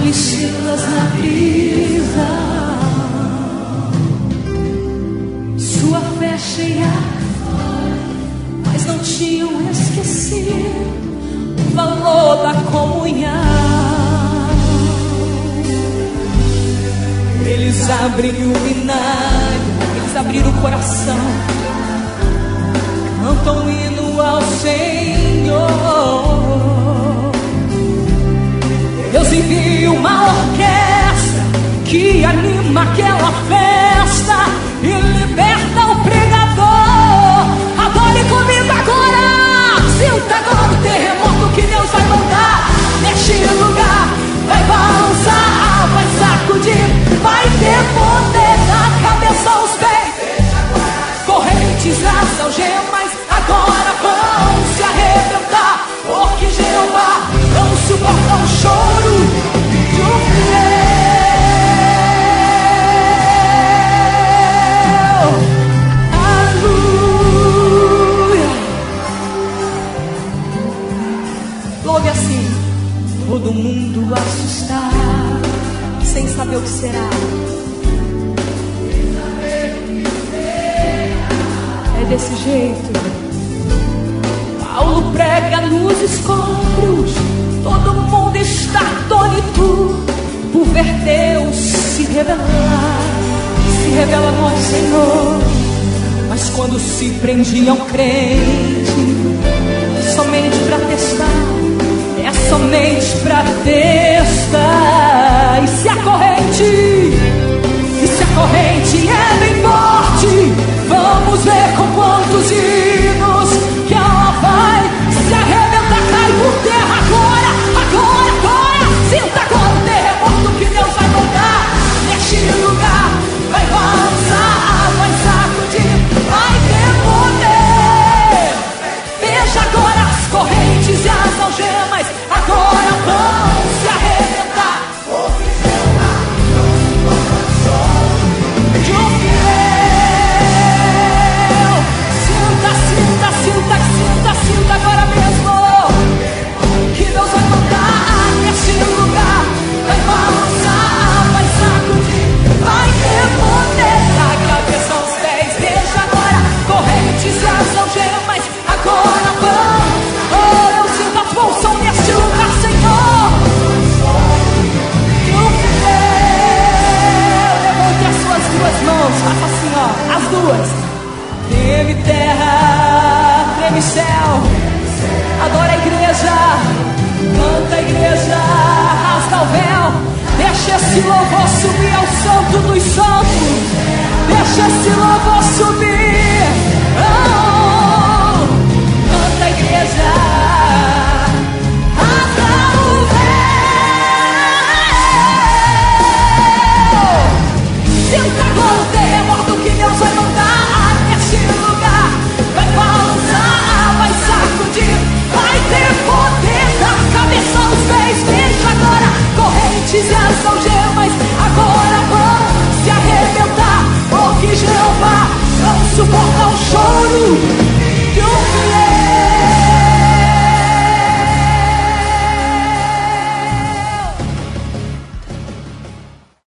e Silas na prisão. Sua fé cheia, mas não tinham esquecido o valor da comunhão. Eles abriram o vinagre, eles abriram o coração, cantam um hino ao Senhor. Deus envia uma orquestra que anima aquela festa e liberta o pregador. Adore comigo agora, sinta agora o terremoto que Deus vai mandar. Neste lugar vai balançar, vai sacudir, vai ter poder na cabeça aos pés. Correntes, as algemas agora vão se arrebentar, porque Jeová não suporta o choro de um fiel. Aleluia. Louve assim, todo mundo assustado, sem saber o que será. É desse jeito. Paulo prega nos escombros, todo mundo está atônito por ver Deus se revelar, se revela no Senhor. Mas quando se prendia um crente, somente para testar, é somente para testar. E se a corrente é bem forte, vamos ver com quantos hinos que ela vai se arrebentar, cai por terra agora, agora, agora. Sinta agora o terremoto que Deus vai mandar. Neste lugar vai balançar, vai sacudir, vai ter poder. Veja agora as correntes e as algemas agora vão se arrebentar. De um fiel. Sinta, sinta, sinta, sinta, sinta agora mesmo que Deus vai mandar neste lugar. Vai balançar, vai sacudir, vai ter poder na cabeça aos pés. Veja agora, correntes e as algemas agora vão. Oh, eu sinto a tua unção neste lugar, Senhor. De um fiel. Levante as suas duas mãos, faça assim, ó, as duas. Treme terra, treme céu. Adora a igreja, canta a igreja, rasga o véu. Deixa esse louvor subir ao santo dos santos. Deixa esse louvor subir. Oh, canta a igreja, rasga o véu. Sinta agora o terremoto que Deus vai mandar neste lugar. Vai balançar, vai sacudir, vai ter poder da cabeça aos pés. Veja agora, correntes e as algemas agora vão se arrebentar, porque Jeová não suporta o choro